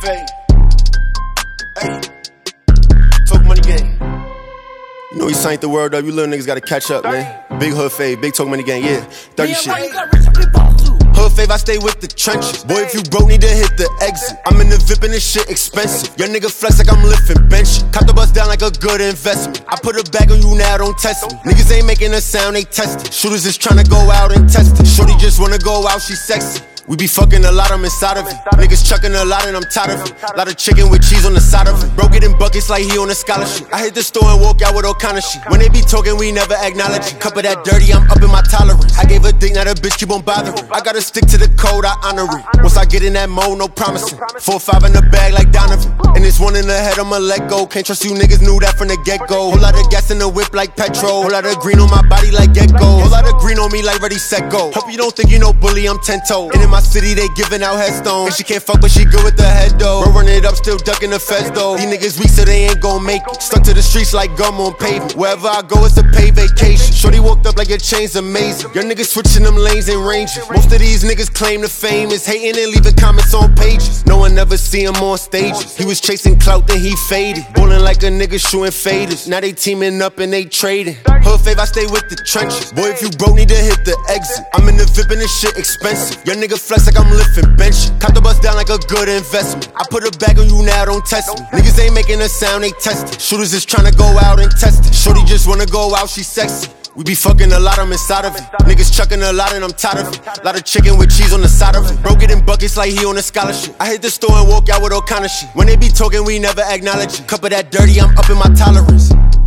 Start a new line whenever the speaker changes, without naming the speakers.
fade. Hey, Talk Money Gang. You know he signed the word up, you little niggas gotta catch up, man. Big Hood Fave, big Talk Money Gang, yeah. 30 shit. Hood Fave, I stay with the trenches. Boy, if you broke, need to hit the exit. I'm in the VIP and this shit expensive. Your nigga flex like I'm lifting bench. Cop the bus down like a good investment. I put a bag on you now, don't test me. Niggas ain't making a sound, they test it. Shooters is tryna go out and test it. Shorty just wanna go out, she sexy. We be fucking a lot, I'm inside of it. Niggas chucking a lot and I'm tired of it. Lot of chicken with cheese on the side of it. Broke it in buckets like he on a scholarship. I hit the store and walk out with all kind of shit. When they be talking, we never acknowledge it. Cup of that dirty, I'm up in my tolerance. I gave a dick, now the bitch keep on bothering. I gotta stick to the code, I honor it. Once I get in that mode, no promising. 4-5 in the bag like Donovan. And this one in the head, I'ma let go. Can't trust you niggas, knew that from the get-go. Whole lot of gas in the whip like petrol. Whole lot of green on my body like gecko. Whole lot of green on me like ready, set, go. Hope you don't think you know bully, I'm 10-toe. And in my city, they giving out headstones. And she can't fuck, but she good with the head though. Bro, run it up, still ducking the feds though. These niggas weak, so they ain't gon' make it. Stuck to the streets like gum on pavement. Wherever I go, it's a paid vacation. Shorty walked up like your chain's amazing. Your niggas switching them lanes and ranges. Most of these niggas claim the fame is hating and leaving comments on pages. No one ever see him on stages. He was chasing clout, then he faded. Ballin' like a nigga shooting faders. Now they teaming up and they trading. Hood Fave, I stay with the trenches. Boy, if you broke, need to hit the exit. I'm in the VIP and this shit expensive. Your nigga flex like I'm lifting bench. Cop the bus down like a good investment. I put a bag on you now, don't test me. Niggas ain't making a sound, they test it. Shooters is tryna go out and test it. Shorty just wanna go out, she sexy. We be fucking a lot, I'm inside of it. Niggas chucking a lot and I'm tired of it. Lot of chicken with cheese on the side of it. Broke it in buckets like he on a scholarship. I hit the store and walk out with all kind of shit. When they be talking, we never acknowledge it. Cup of that dirty, I'm up in my tolerance.